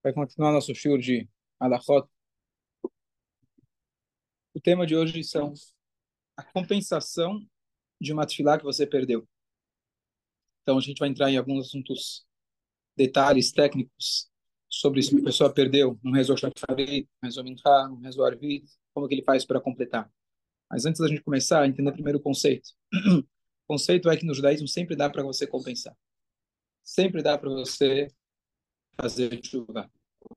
Vai continuar nosso shiur de Halachot. O tema de hoje são a compensação de uma tefilá que você perdeu. Então, a gente vai entrar em alguns assuntos, detalhes técnicos sobre isso que a pessoa perdeu. Um rezou Shacharit, um rezou Mincha, um rezou Arvit, como que ele faz para completar. Mas antes da gente começar, a entender primeiro o conceito. O conceito é que no judaísmo sempre dá para você compensar. Sempre dá para você fazer chuva.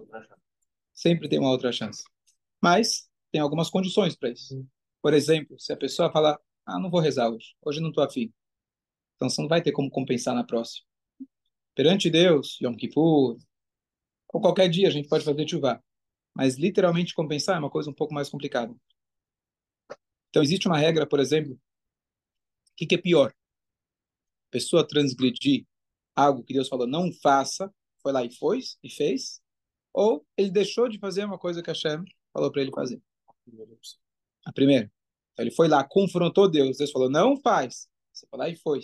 Sempre tem uma outra chance. Mas tem algumas condições para isso. Por exemplo, se a pessoa falar, não vou rezar hoje, hoje não estou afim, então você não vai ter como compensar na próxima. Perante Deus, Yom Kippur, ou qualquer dia a gente pode fazer tshuva, mas literalmente compensar é uma coisa um pouco mais complicada. Então existe uma regra, por exemplo, o que é pior? A pessoa transgredir algo que Deus falou não faça, foi lá e fez, ou ele deixou de fazer uma coisa que Hashem falou para ele fazer. A primeira. Então ele foi lá, confrontou Deus, Deus falou não faz, você foi lá e foi.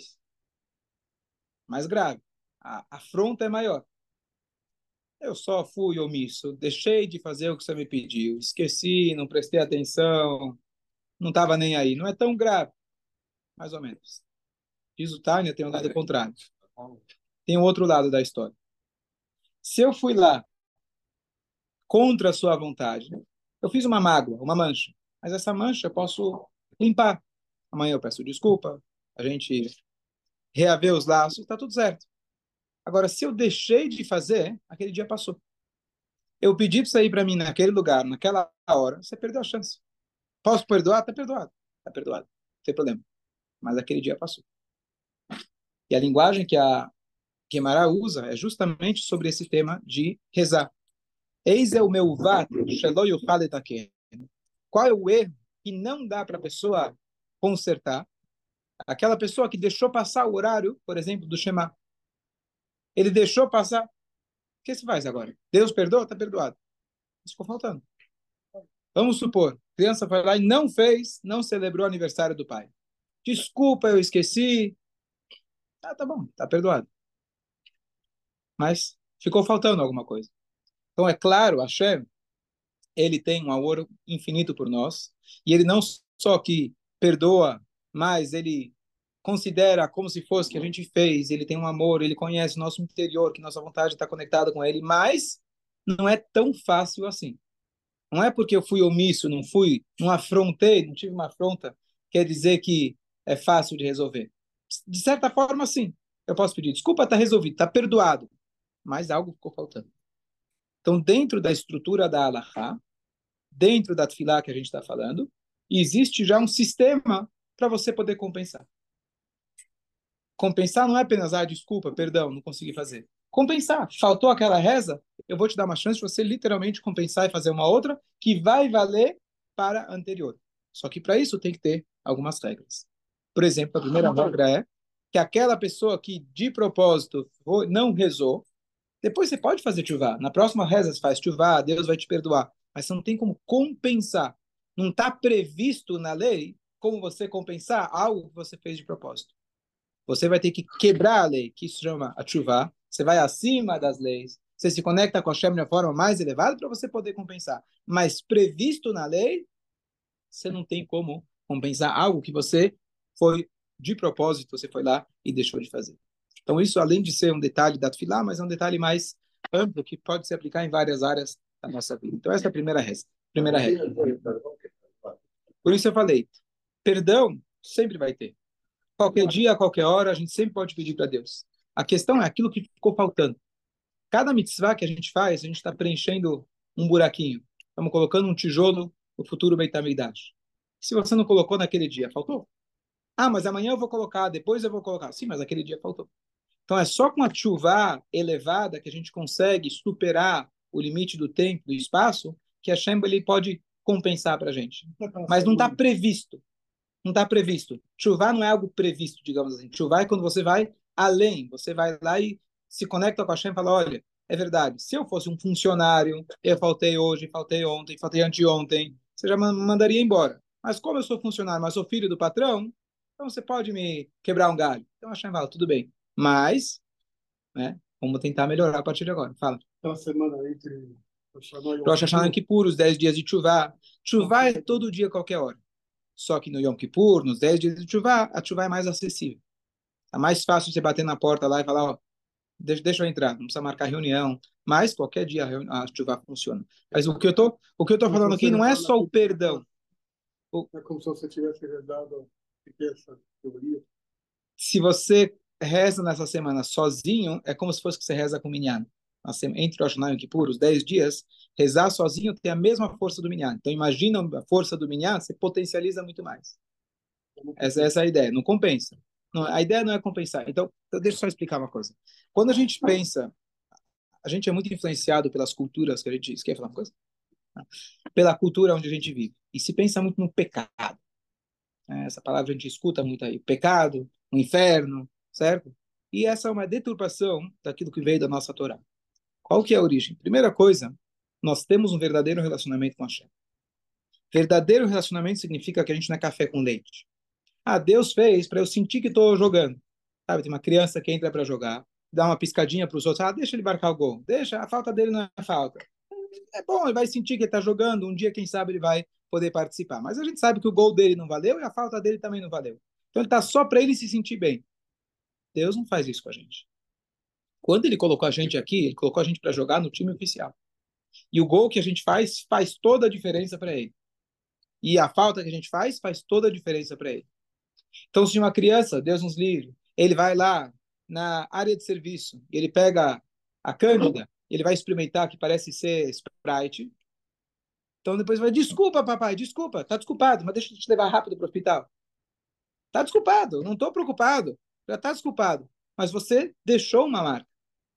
Mais grave. A afronta é maior. Eu só fui omisso, deixei de fazer o que você me pediu, esqueci, não prestei atenção, não estava nem aí. Não é tão grave, mais ou menos. Diz o Tânia, tem um lado contrário. Tem um outro lado da história. Se eu fui lá contra a sua vontade, eu fiz uma mágoa, uma mancha, mas essa mancha eu posso limpar. Amanhã eu peço desculpa, a gente reaver os laços, está tudo certo. Agora, se eu deixei de fazer, aquele dia passou. Eu pedi para você ir para mim naquele lugar, naquela hora, você perdeu a chance. Posso perdoar? Está perdoado. Está perdoado. Não tem problema. Mas aquele dia passou. E a linguagem que a Guemará usa é justamente sobre esse tema de rezar. Eis é o meu vat, shelo yuchal letaken. Qual é o erro que não dá para a pessoa consertar? Aquela pessoa que deixou passar o horário, por exemplo, do Shema. Ele deixou passar. O que se faz agora? Deus perdoa? Está perdoado. Isso ficou faltando. Vamos supor, a criança foi lá e não fez, não celebrou o aniversário do pai. Desculpa, eu esqueci. Tá bom, tá perdoado. Mas ficou faltando alguma coisa. Então, é claro, Hashem, ele tem um amor infinito por nós, e ele não só que perdoa, mas ele considera como se fosse que a gente fez, ele tem um amor, ele conhece o nosso interior, que nossa vontade está conectada com ele, mas não é tão fácil assim. Não é porque eu fui omisso, não fui, não afrontei, não tive uma afronta, quer dizer que é fácil de resolver. De certa forma, sim. Eu posso pedir desculpa, está resolvido, está perdoado, mas algo ficou faltando. Então, dentro da estrutura da Halachá, dentro da Tfilá que a gente está falando, existe já um sistema para você poder compensar. Compensar não é apenas, desculpa, perdão, não consegui fazer. Compensar. Faltou aquela reza, eu vou te dar uma chance de você literalmente compensar e fazer uma outra que vai valer para a anterior. Só que para isso tem que ter algumas regras. Por exemplo, a primeira regra é que aquela pessoa que de propósito não rezou, depois você pode fazer chuvá. Na próxima reza você faz chuvá, Deus vai te perdoar. Mas você não tem como compensar. Não está previsto na lei como você compensar algo que você fez de propósito. Você vai ter que quebrar a lei, que se chama a chuvá. Você vai acima das leis. Você se conecta com a Shem de uma forma mais elevada para você poder compensar. Mas previsto na lei, você não tem como compensar algo que você foi de propósito, você foi lá e deixou de fazer. Então, isso, além de ser um detalhe da Tfilá, mas é um detalhe mais amplo que pode se aplicar em várias áreas da nossa vida. Então, essa é a primeira regra. Primeira regra. Por isso eu falei, perdão sempre vai ter. Qualquer dia, a qualquer hora, a gente sempre pode pedir para Deus. A questão é aquilo que ficou faltando. Cada mitzvah que a gente faz, a gente está preenchendo um buraquinho. Estamos colocando um tijolo no futuro Beit HaMikdash. Se você não colocou naquele dia, faltou? Mas amanhã eu vou colocar, depois eu vou colocar. Sim, mas aquele dia faltou. Então é só com a chuva elevada que a gente consegue superar o limite do tempo, do espaço, que a Shem ele pode compensar para a gente. Mas não está previsto. Não está previsto. Chuva não é algo previsto, digamos assim. Chuva é quando você vai além. Você vai lá e se conecta com a Shem e fala, olha, é verdade. Se eu fosse um funcionário, eu faltei hoje, faltei ontem, faltei anteontem, você já mandaria embora. Mas como eu sou funcionário, mas sou filho do patrão, então você pode me quebrar um galho. Então a Shem fala, tudo bem. Mas, né, Vamos tentar melhorar a partir de agora. Fala. Então, a semana entre Rosh Hashanah e Yom Rosh Hashanah e Kippur, Kippur, os 10 dias de Tchuvá. Tchuvá é todo dia, qualquer hora. Só que no Yom Kippur, nos 10 dias de Tchuvá, a Tchuvá é mais acessível. É mais fácil você bater na porta lá e falar, ó, deixa eu entrar, não precisa marcar reunião. Mas qualquer dia a Tchuvá funciona. Mas o que eu tô como se falando aqui você não é rezar na só o quinta-feira, perdão. O- é como se você tivesse rezado essa teoria. Se você reza nessa semana sozinho, é como se fosse que você reza com o Minyan. Entre Rosh Hashanah e Yom Kippur, os 10 dias, rezar sozinho tem a mesma força do Minyan. Então, imagina a força do Minyan, você potencializa muito mais. Essa é a ideia, não compensa. Não, a ideia não é compensar. Então, deixa eu só explicar uma coisa. Quando a gente pensa, a gente é muito influenciado pelas culturas que a gente... Quer falar uma coisa? Pela cultura onde a gente vive. E se pensa muito no pecado. Né? Essa palavra a gente escuta muito aí. Pecado, o inferno, certo? E essa é uma deturpação daquilo que veio da nossa Torá. Qual que é a origem? Primeira coisa, nós temos um verdadeiro relacionamento com Hashem. Verdadeiro relacionamento significa que a gente não é café com leite. Ah, Deus fez para eu sentir que estou jogando. Sabe, tem uma criança que entra para jogar, dá uma piscadinha para os outros, ah, deixa ele marcar o gol, deixa, a falta dele não é falta. É bom, ele vai sentir que ele está jogando, um dia, quem sabe, ele vai poder participar. Mas a gente sabe que o gol dele não valeu e a falta dele também não valeu. Então ele está só para ele se sentir bem. Deus não faz isso com a gente. Quando ele colocou a gente aqui, ele colocou a gente para jogar no time oficial. E o gol que a gente faz toda a diferença para ele. E a falta que a gente faz toda a diferença para ele. Então, se uma criança, Deus nos livre, ele vai lá na área de serviço, ele pega a Cândida, ele vai experimentar que parece ser Sprite. Então, depois vai, desculpa, papai, desculpa, tá desculpado, mas deixa eu te levar rápido para o hospital. Tá desculpado, não estou preocupado, já tá desculpado. Mas você deixou uma marca.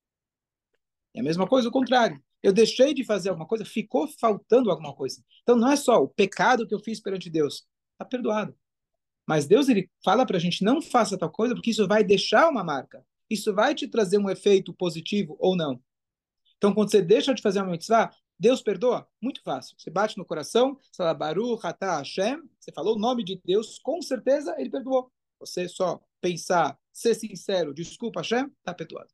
É a mesma coisa, o contrário. Eu deixei de fazer alguma coisa, ficou faltando alguma coisa. Então, não é só o pecado que eu fiz perante Deus. Está perdoado. Mas Deus ele fala para a gente não faça tal coisa porque isso vai deixar uma marca. Isso vai te trazer um efeito positivo ou não. Então, quando você deixa de fazer uma mitzvah, Deus perdoa? Muito fácil. Você bate no coração, fala Baruch atah Hashem, você falou o nome de Deus, com certeza ele perdoou. Você só pensar, ser sincero, desculpa Hashem, está perdoado.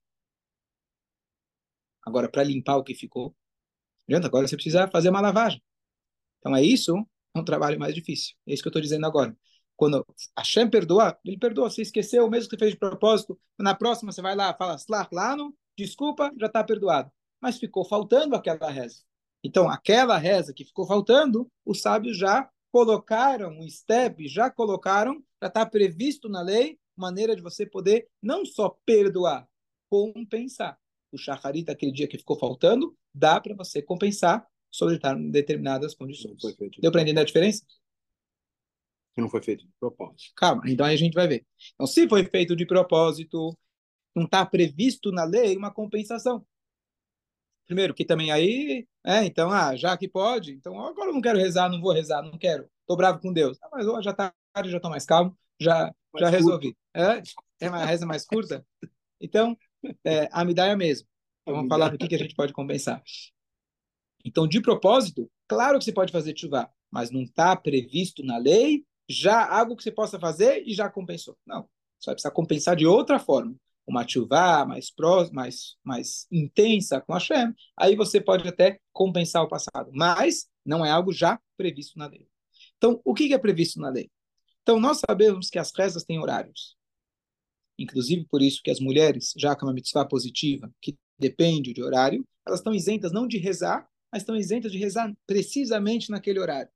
Agora, para limpar o que ficou, adianta, agora você precisa fazer uma lavagem. Então, é um trabalho mais difícil. É isso que eu estou dizendo agora. Quando Hashem perdoa, ele perdoa. Você esqueceu, mesmo que você fez de propósito, na próxima você vai lá, fala, Slach Lano, desculpa, já está perdoado. Mas ficou faltando aquela reza. Então, aquela reza que ficou faltando, os sábios já colocaram um step, já está previsto na lei, maneira de você poder não só perdoar, compensar. O shacharit, aquele dia que ficou faltando, dá para você compensar sobre determinadas condições. Deu para entender a diferença? Que não foi feito de propósito. Calma, então aí a gente vai ver. Então, se foi feito de propósito, não está previsto na lei uma compensação. Primeiro, que também aí, então, já que pode, então agora eu não quero rezar, não vou rezar, não quero, estou bravo com Deus. Mas hoje já está tarde, já estou mais calmo, já resolvi. É uma reza mais curta? Então, a Amidá é a mesma. Então, vamos falar do que a gente pode compensar. Então, de propósito, claro que você pode fazer chuvá, mas não está previsto na lei já algo que você possa fazer e já compensou. Não, você vai precisar compensar de outra forma. Uma chuvá mais intensa com a Hashem, aí você pode até compensar o passado, mas não é algo já previsto na lei. Então, o que é previsto na lei? Então, nós sabemos que as rezas têm horários. Inclusive, por isso que as mulheres, já que é uma mitzvah positiva, que depende de horário, elas estão isentas não de rezar, mas estão isentas de rezar precisamente naquele horário.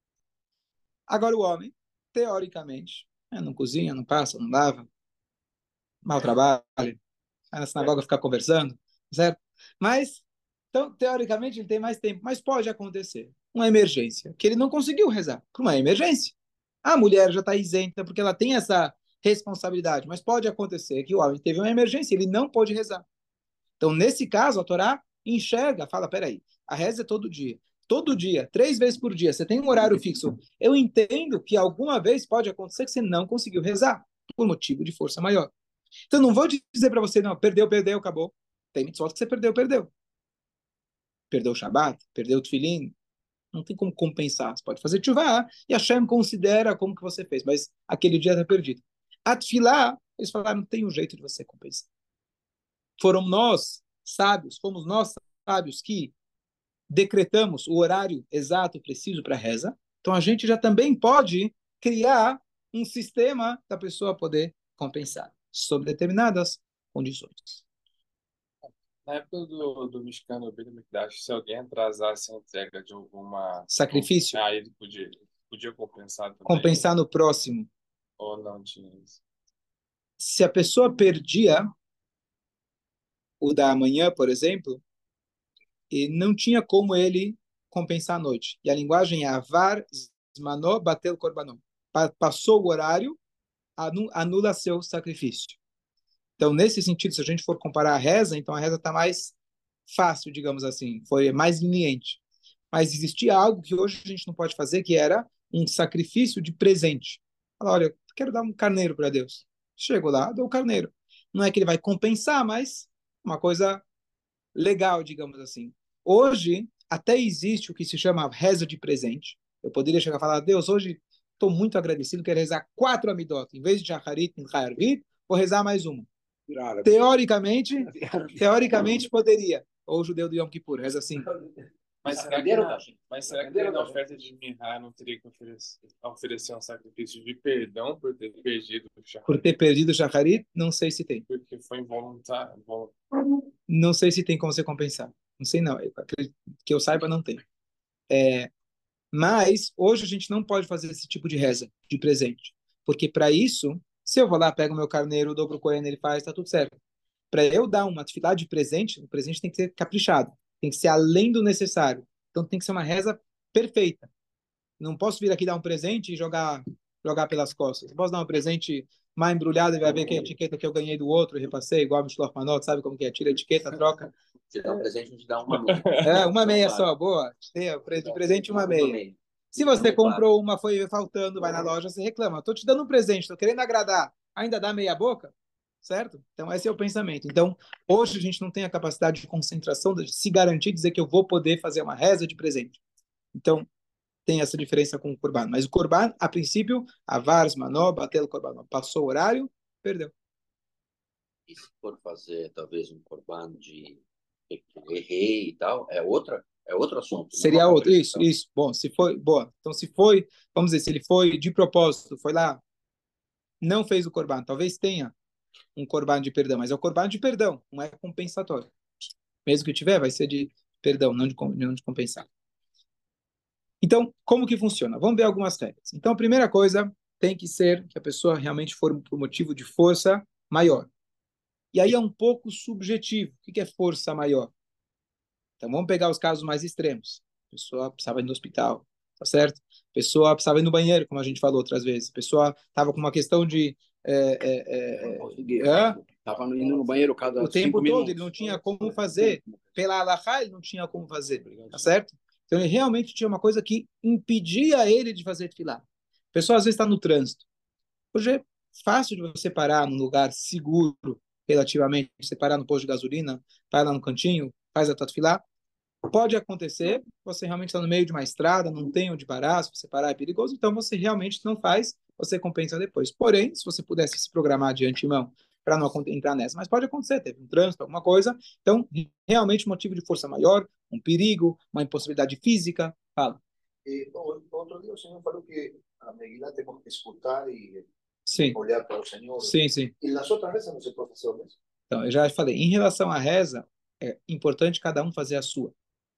Agora, o homem, teoricamente, não cozinha, não passa, não lava, mal trabalha, vai na sinagoga ficar conversando, certo? Mas, então, teoricamente, ele tem mais tempo, mas pode acontecer uma emergência, que ele não conseguiu rezar, por uma emergência. A mulher já está isenta porque ela tem essa responsabilidade, mas pode acontecer que o homem teve uma emergência, ele não pode rezar. Então, nesse caso, a Torá enxerga, fala, peraí, a reza é todo dia, 3 vezes por dia, você tem um horário fixo. Eu entendo que alguma vez pode acontecer que você não conseguiu rezar, por motivo de força maior. Então, não vou dizer para você, não, perdeu, acabou. Tem mitzvot que você perdeu. Perdeu o Shabat, perdeu o Tfilim, não tem como compensar. Você pode fazer tshuva e a Hashem considera como que você fez, mas aquele dia está perdido. A Tfilá, eles falaram, não tem um jeito de você compensar. foram nós, sábios, fomos nós, sábios, que decretamos o horário exato, preciso para a reza. Então a gente já também pode criar um sistema da pessoa poder compensar sob determinadas condições. Na época do mexicano Bíblia Mikdash, se alguém atrasasse a entrega de alguma... Sacrifício, Aí ele podia compensar também? compensar no próximo. Ou não tinha isso? Se a pessoa perdia o da manhã, por exemplo, e não tinha como ele compensar a noite. E a linguagem é avar, zmanó, batel korbanó. Passou o horário, anula seu sacrifício. Então, nesse sentido, se a gente for comparar a reza, então a reza está mais fácil, digamos assim, foi mais leniente. Mas existia algo que hoje a gente não pode fazer, que era um sacrifício de presente. Fala, olha, quero dar um carneiro para Deus. Chego lá, dou o carneiro. Não é que ele vai compensar, mas uma coisa legal, digamos assim. Hoje, até existe o que se chama reza de presente. Eu poderia chegar e falar, Deus, hoje estou muito agradecido, quero rezar 4 amidot. Em vez de Shacharit e Hayarvit, vou rezar mais uma. Teoricamente poderia. Ou o judeu do Yom Kippur, reza assim. Mas será que na oferta de Minha não teria que oferecer um sacrifício de perdão por ter perdido o Shacharit? Por ter perdido o Shacharit, não sei se tem. Porque foi involuntário. Não sei se tem como você compensar. Não sei não. Que eu saiba, não tem. Mas hoje a gente não pode fazer esse tipo de reza, de presente. Porque para isso, se eu vou lá, pego o meu carneiro, dou pro Cohen, ele faz, tá tudo certo. Para eu dar uma atividade de presente, o presente tem que ser caprichado. Tem que ser além do necessário. Então tem que ser uma reza perfeita. Não posso vir aqui dar um presente e jogar pelas costas. Não posso dar um presente mal embrulhado e vai ver que a etiqueta que eu ganhei do outro e repassei, igual a Mishloach Manot, sabe como que é? Tira a etiqueta, troca. Te dá um presente, não te dá uma meia. Uma meia só, boa. De presente uma meia. Se você comprou uma, foi faltando, vai na loja, você reclama. Estou te dando um presente, estou querendo agradar, ainda dá meia boca? Certo? Então, esse é o pensamento. Então, hoje a gente não tem a capacidade de concentração de se garantir, dizer que eu vou poder fazer uma reza de presente. Então, tem essa diferença com o Corban. Mas o Corban, a princípio, avars, manó, bateu o Corban. Passou o horário, perdeu. E se for fazer, talvez, um Corban de errei e tal, é outro assunto. Seria outro, isso. Bom, se foi, boa. Então, se foi, vamos dizer, se ele foi de propósito, foi lá, não fez o Corban, talvez tenha um Corban de perdão, mas é o Corban de perdão, não é compensatório. Mesmo que tiver, vai ser de perdão, não de compensar. Então, como que funciona? Vamos ver algumas regras. Então, a primeira coisa tem que ser que a pessoa realmente for por motivo de força maior. E aí é um pouco subjetivo. O que é força maior? Então, vamos pegar os casos mais extremos. A pessoa precisava ir no hospital, tá certo? A pessoa precisava ir no banheiro, como a gente falou outras vezes. A pessoa estava com uma questão de... Estava indo no banheiro cada o tempo todo, minutos. ele não tinha como fazer. Pela Halakha, ele não tinha como fazer, tá certo? Então, ele realmente tinha uma coisa que impedia ele de fazer tefilá. A pessoa, às vezes, está no trânsito. Hoje é fácil de você parar num lugar seguro, relativamente. Você parar no posto de gasolina, parar lá no cantinho, faz a tua tefilá. Pode acontecer, você realmente está no meio de uma estrada, não tem onde parar, se você parar é perigoso, então você realmente não faz, você compensa depois. Porém, se você pudesse se programar de antemão para não entrar nessa, mas pode acontecer, teve um trânsito, alguma coisa, então realmente um motivo de força maior, um perigo, uma impossibilidade física, fala. Outro dia o senhor falou que a Megilá temos que escutar e Sim. olhar para o Senhor. Sim, sim. E nas outras vezes não se pode fazer o mesmo? Então, eu já falei, em relação à reza, é importante cada um fazer a sua.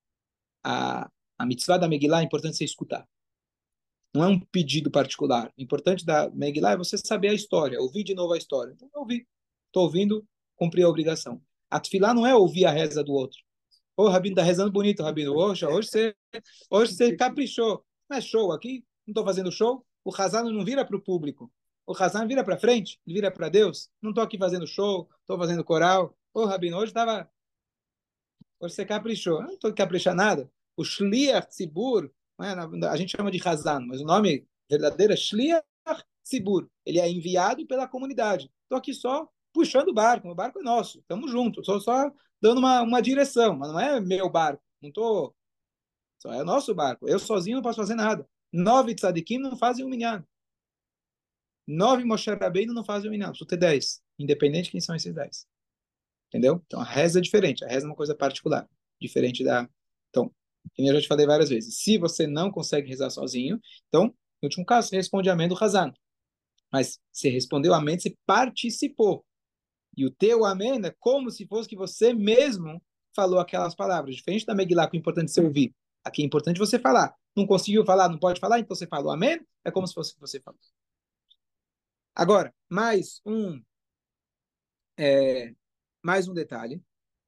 A mitzvah da Megillah é importante você escutar. Não é um pedido particular. O importante da Megillah é você saber a história, ouvir de novo a história. Então, eu ouvi. Estou ouvindo, cumpri a obrigação. A tefilá não é ouvir a reza do outro. Ô, Rabino, está rezando bonito, Rabino. Hoje você caprichou. Não é show aqui? Não estou fazendo show? O Hazan não vira para o público. O Hazan vira para frente, ele vira para Deus. Não estou aqui fazendo show, estou fazendo coral. Ô, Rabino, hoje você caprichou. Eu não estou caprichar nada. O Shliach Tzibur, a gente chama de Hazan, mas o nome verdadeiro é Shliach Tzibur. Ele é enviado pela comunidade. Estou aqui só puxando o barco é nosso, estamos juntos. Estou só dando uma direção, mas não é meu barco. Não estou. Só é o nosso barco. Eu sozinho não posso fazer nada. 9 tzadikim não fazem um minyan. 9 Moshe Rabbeinu não fazem um minyan. Preciso ter 10. Independente de quem são esses 10. Entendeu? Então, a reza é diferente. A reza é uma coisa particular, diferente da... Então, como eu já te falei várias vezes, se você não consegue rezar sozinho, então, no último caso, você responde amém do Hazan. Mas você respondeu amém, você participou. E o teu amém é como se fosse que você mesmo falou aquelas palavras. Diferente da Megillah, que é importante você ouvir. Aqui é importante você falar. Não conseguiu falar, não pode falar, então você falou amém, é como se fosse que você falou. Agora, mais um detalhe.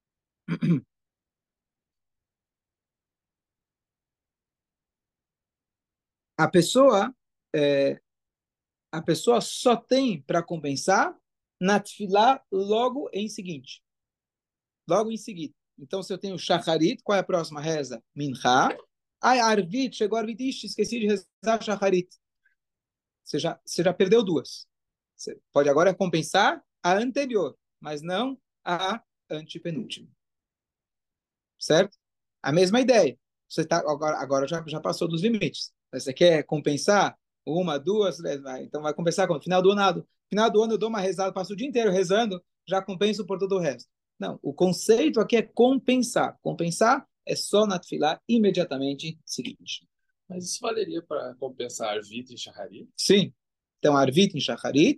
A pessoa, é, a pessoa só tem para compensar na tefilá logo em seguinte. Logo em seguida. Então, se eu tenho shacharit, qual é a próxima reza? Minha. Ai, Arvit, chegou Arvit, ixi, esqueci de rezar shacharit. Você já perdeu duas. Você pode agora compensar a anterior, mas não a antepenúltima. Certo? A mesma ideia. Você tá, agora já passou dos limites. Você quer compensar uma, duas, três, vai. Então vai compensar quando? Final do ano. Final do ano eu dou uma rezada, passo o dia inteiro rezando, já compenso por todo o resto. Não, o conceito aqui é compensar. Compensar é só na tefilá imediatamente seguinte. Mas isso valeria para compensar Arvit e Shaharit? Sim. Então, Arvit em Shacharit,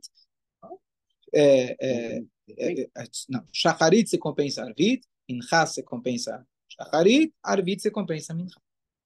não, Shacharit se compensa Arvit, Mincha se compensa Shacharit, Arvit se compensa Mincha.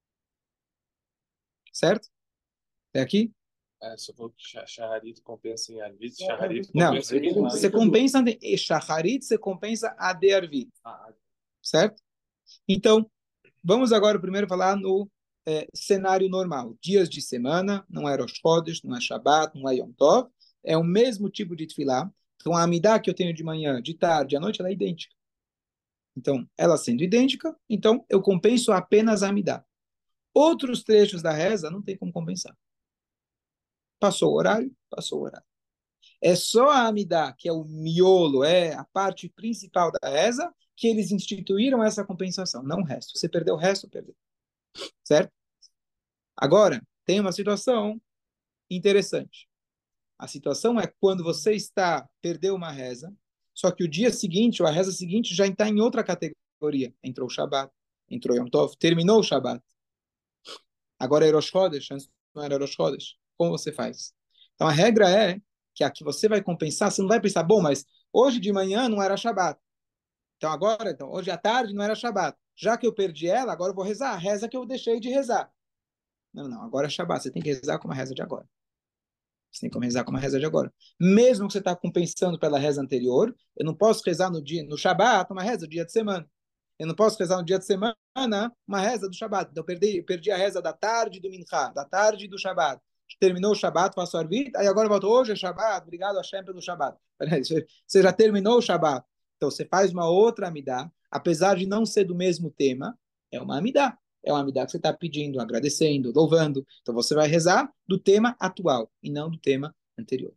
Certo? Até aqui? Se eu for Shaharit compensa em Arvit, Shaharit Não, compensa em Minha. você compensa de Shacharit, você compensa a de Arvit. Certo? Então, vamos agora primeiro falar no cenário normal. Dias de semana, não é Rosh Chodesh, não é Shabbat, não é Yom Tov, é o mesmo tipo de tefilá. Então, a amidá que eu tenho de manhã, de tarde, à noite, ela é idêntica. Então, ela sendo idêntica, então eu compenso apenas a amidá. Outros trechos da reza não tem como compensar. Passou o horário, passou o horário. É só a amidá, que é o miolo, é a parte principal da reza, que eles instituíram essa compensação, não o resto. Você perdeu o resto, perdeu. Certo? Agora, tem uma situação interessante. A situação é quando você perdeu uma reza, só que o dia seguinte, ou a reza seguinte, já está em outra categoria. Entrou o Shabat, entrou Yom Tov, terminou o Shabat. Agora é Rosh Chodesh, antes não era Rosh Chodesh. Como você faz? Então a regra é que aqui você vai compensar, você não vai pensar, bom, mas hoje de manhã não era Shabat. Então hoje à tarde não era Shabat. Já que eu perdi ela, agora eu vou rezar a reza que eu deixei de rezar. Não, agora é Shabat, você tem que rezar como a reza de agora. Você tem que rezar como a reza de agora. Mesmo que você está compensando pela reza anterior, eu não posso rezar no Shabat uma reza do dia de semana. Eu não posso rezar no dia de semana uma reza do Shabat. Então, eu perdi a reza da tarde do Mincha, da tarde do Shabat. Terminou o Shabat, faço a Arvit, aí agora eu volto, hoje é Shabat, obrigado Hashem pelo Shabat. Você já terminou o Shabat. Então, você faz uma outra Amidá, apesar de não ser do mesmo tema, é uma Amidá. É uma Amidá que você está pedindo, agradecendo, louvando. Então, você vai rezar do tema atual e não do tema anterior.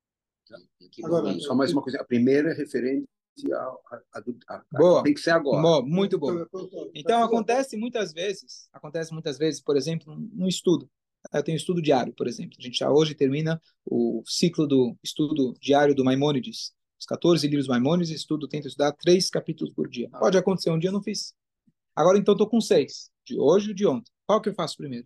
Agora, só mais uma coisa. A primeira é referente boa. Tem que ser agora. Boa, muito boa. Então, acontece muitas vezes, por exemplo, no estudo. Eu tenho estudo diário, por exemplo. A gente já hoje termina o ciclo do estudo diário do Maimônides. Os 14 livros do Maimônides, tento estudar 3 capítulos por dia. Pode acontecer, um dia eu não fiz. Agora, então, estou com 6. De hoje e de ontem. Qual que eu faço primeiro?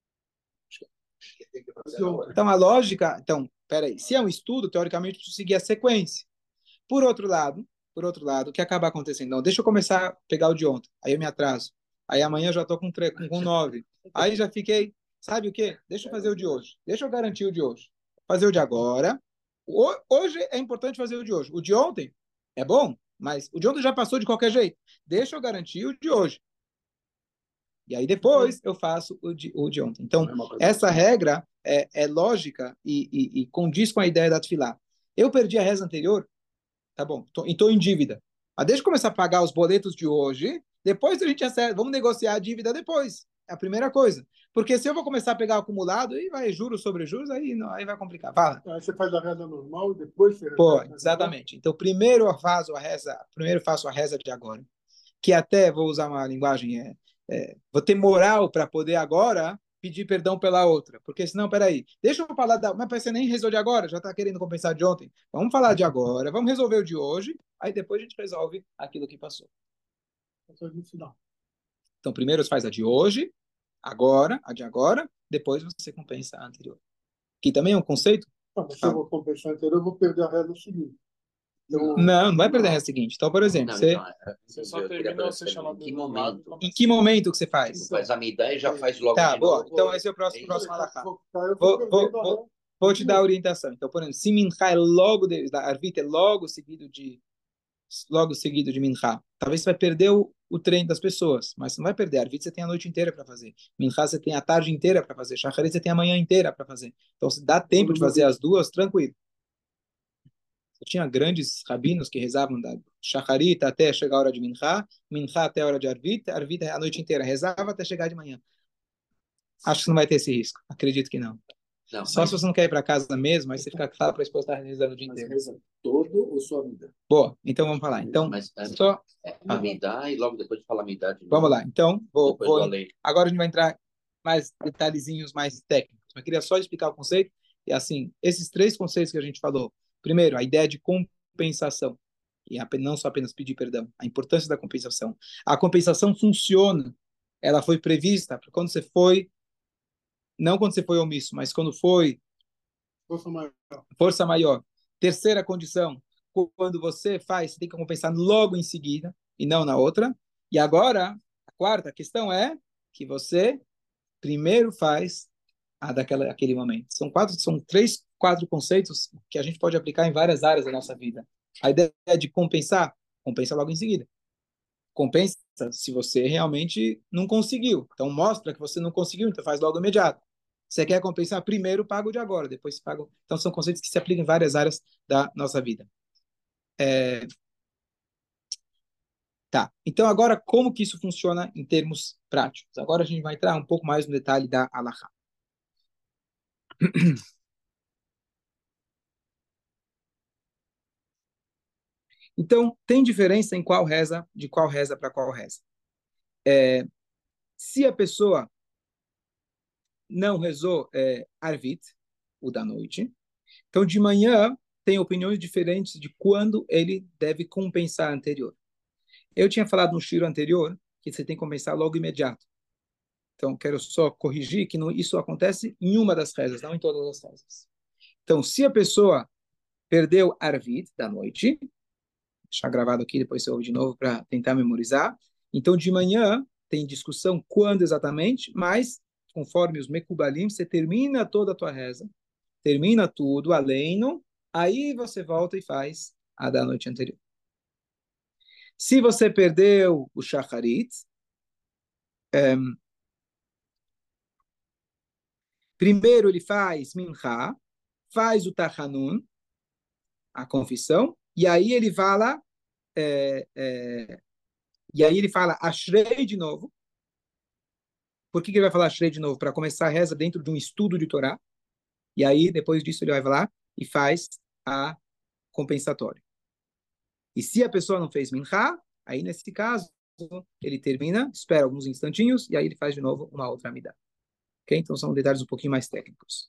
Então, a lógica... Então, peraí. Se é um estudo, teoricamente, eu preciso seguir a sequência. Por outro lado, o que acaba acontecendo? Não, deixa eu começar a pegar o de ontem. Aí eu me atraso. Aí amanhã eu já estou com 9. Aí já fiquei... Sabe o quê? Deixa eu fazer o de hoje. Deixa eu garantir o de hoje. Fazer o de agora. Hoje é importante fazer o de hoje. O de ontem é bom, mas o de ontem já passou de qualquer jeito. Deixa eu garantir o de hoje. E aí depois eu faço o de ontem. Então, essa regra é lógica e condiz com a ideia da Tefilá. Eu perdi a reza anterior, tá bom, estou em dívida. Mas deixa eu começar a pagar os boletos de hoje, depois a gente acerta, vamos negociar a dívida depois. É a primeira coisa. Porque se eu vou começar a pegar acumulado, aí vai juros sobre juros, aí vai complicar. Fala. Aí você faz a reza normal e depois você... Pô, exatamente. Então, primeiro faço a reza de agora, que até vou usar uma linguagem, vou ter moral para poder agora pedir perdão pela outra. Porque senão, peraí, deixa eu falar mas você nem resolve agora, já está querendo compensar de ontem. Vamos falar de agora, vamos resolver o de hoje, aí depois a gente resolve aquilo que passou. Então, primeiro você faz a de hoje, agora, a de agora, depois você compensa a anterior. Que também é um conceito. Se eu vou compensar a anterior, eu vou perder a reza seguinte. Não vai perder a reza seguinte. Então, por exemplo, você só termina ou você chama em que momento que você faz? Você faz a midá e já faz logo Tá, de boa. novo. Então, esse é o próximo alahá. Vou Vou te dar a orientação. Então, por exemplo, se Mincha é logo, da Arvit é logo seguido de Mincha, talvez você vai perder o trem das pessoas, mas você não vai perder. Arvit você tem a noite inteira para fazer. Mincha você tem a tarde inteira para fazer. Shacharit você tem a manhã inteira para fazer. Então, se dá tempo de fazer as duas, tranquilo. Tinha grandes rabinos que rezavam da Shacharit até chegar a hora de Mincha, Mincha até a hora de Arvit, Arvit a noite inteira. Rezava até chegar de manhã. Acho que não vai ter esse risco. Acredito que não. Não, só se você não quer ir para casa mesmo, aí você fica claro para a esposa estar rezando o dia inteiro. Reza todo ou só a vida? Boa, então vamos falar. Então, só a midá e logo depois de falar a midá de novo. Vamos lá. Então, Depois agora a gente vai entrar mais detalhezinhos mais técnicos. Eu queria só explicar o conceito. E assim, esses três conceitos que a gente falou. Primeiro, a ideia de compensação. E não só apenas pedir perdão. A importância da compensação. A compensação funciona. Ela foi prevista para quando você foi, não quando você foi omisso, mas quando foi força maior. Terceira condição, quando você faz, você tem que compensar logo em seguida e não na outra. E agora, a quarta questão é que você primeiro faz aquele momento. São quatro conceitos que a gente pode aplicar em várias áreas da nossa vida. A ideia de compensar, compensa logo em seguida. Compensa se você realmente não conseguiu. Então mostra que você não conseguiu, então faz logo imediato. Você quer compensar, primeiro paga o de agora, depois paga. Então são conceitos que se aplicam em várias áreas da nossa vida. Tá. Então agora como que isso funciona em termos práticos? Agora a gente vai entrar um pouco mais no detalhe da halakha. Então, tem diferença em de qual reza para qual reza. Se a pessoa não rezou Arvit, o da noite, então de manhã tem opiniões diferentes de quando ele deve compensar a anterior. Eu tinha falado no shiro anterior que você tem que compensar logo imediato. Então, quero só corrigir que isso acontece em uma das rezas, não em todas as rezas. Então, se a pessoa perdeu Arvit da noite, deixar gravado aqui, depois você ouve de novo para tentar memorizar. Então, de manhã, tem discussão quando exatamente, mas, conforme os Mekubalim, você termina toda a tua reza, termina tudo, além, aí você volta e faz a da noite anterior. Se você perdeu o Shacharit, primeiro ele faz Mincha, faz o Tachanun, a confissão, e aí ele fala Ashrei de novo. Por que ele vai falar Ashrei de novo? Para começar a reza dentro de um estudo de Torá. E aí, depois disso, ele vai falar e faz a compensatória. E se a pessoa não fez Mincha, aí nesse caso, ele termina, espera alguns instantinhos, e aí ele faz de novo uma outra amida. Ok? Então são detalhes um pouquinho mais técnicos.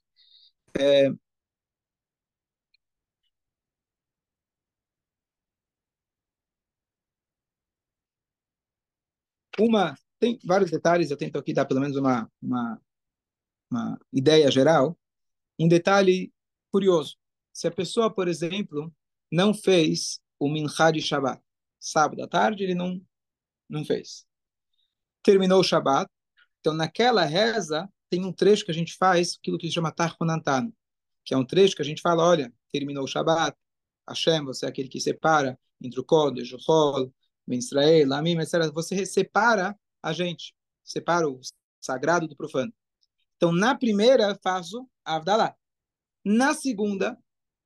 Tem vários detalhes, eu tento aqui dar pelo menos uma ideia geral. Um detalhe curioso. Se a pessoa, por exemplo, não fez o Mincha de Shabbat, sábado à tarde, ele não fez. Terminou o Shabbat, então naquela reza tem um trecho que a gente faz, aquilo que se chama Tarhunantan, que é um trecho que a gente fala, olha, terminou o Shabbat, Hashem, você é aquele que separa entre o Kodesh, o Chol, Ben Israel, Lamim, etc. Você separa a gente, separa o sagrado do profano. Então, na primeira, faço Avdalá. Na segunda,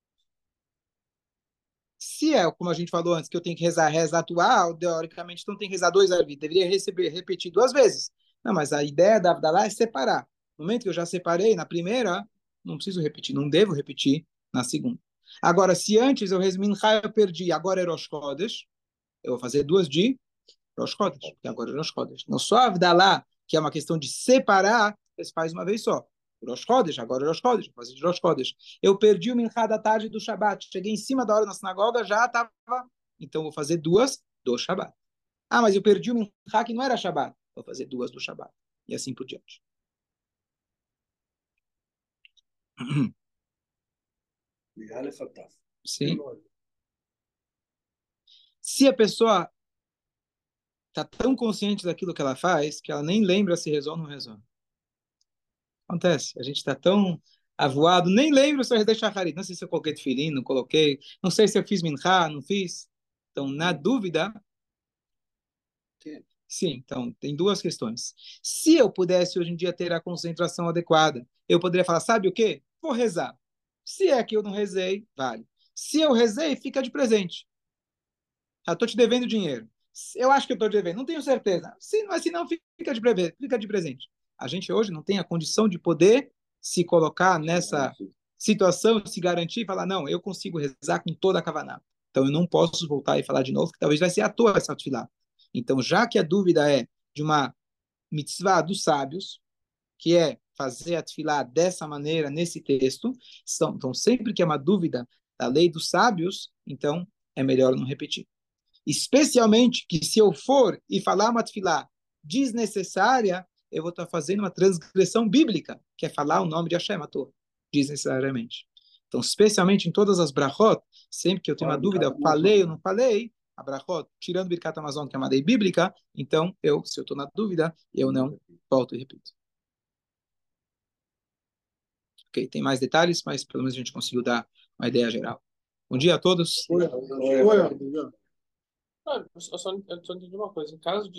se é, como a gente falou antes, que eu tenho que rezar a reza atual, teoricamente, então tem que rezar dois Arvit. Deveria repetir duas vezes. Não, mas a ideia da Avdalá é separar. No momento que eu já separei, na primeira, não preciso repetir, não devo repetir na segunda. Agora, se antes eu rezo Mincha, eu perdi, agora é Rosh Chodesh, eu vou fazer duas de Rosh Chodesh, porque agora é Rosh Chodesh. Não só Avdalá, que é uma questão de separar, você faz uma vez só. Rosh Chodesh, agora Rosh Chodesh, vou fazer de Rosh Chodesh. Eu perdi o Minchá da tarde do Shabat, cheguei em cima da hora na sinagoga, já estava, então vou fazer duas do Shabat. Ah, mas eu perdi o Minchá que não era Shabat, vou fazer duas do Shabat. E assim por diante. Sim. Se a pessoa está tão consciente daquilo que ela faz, que ela nem lembra se rezou ou não rezou. Acontece, a gente está tão avoado, nem lembro se eu rezei shacharit, não sei se eu coloquei tefilim, não coloquei, não sei se eu fiz minchá, não fiz. Então, na dúvida, sim, então, tem duas questões. Se eu pudesse hoje em dia ter a concentração adequada, eu poderia falar, sabe o quê? Vou rezar. Se é que eu não rezei, vale. Se eu rezei, fica de presente. Estou te devendo dinheiro. Eu acho que eu estou devendo, não tenho certeza. Mas se não, fica de presente. A gente hoje não tem a condição de poder se colocar nessa situação, se garantir e falar, não, eu consigo rezar com toda a kavaná. Então eu não posso voltar e falar de novo, que talvez vai ser à toa essa tefilá. Então, já que a dúvida é de uma mitzvah dos sábios, que é fazer a tefilá dessa maneira, nesse texto, então sempre que é uma dúvida da lei dos sábios, então é melhor não repetir. Especialmente que se eu for e falar uma tefilá desnecessária, eu vou estar fazendo uma transgressão bíblica, que é falar o nome de Hashem à toa, desnecessariamente. Então, especialmente em todas as brachot, sempre que eu tenho uma dúvida, eu falei ou não falei, a brachot, tirando Birkat Hamazon, que é uma lei bíblica, então, se eu estou na dúvida, eu não volto e repito. Ok, tem mais detalhes, mas pelo menos a gente conseguiu dar uma ideia geral. Bom dia a todos. Eu só entendi uma coisa. Em caso de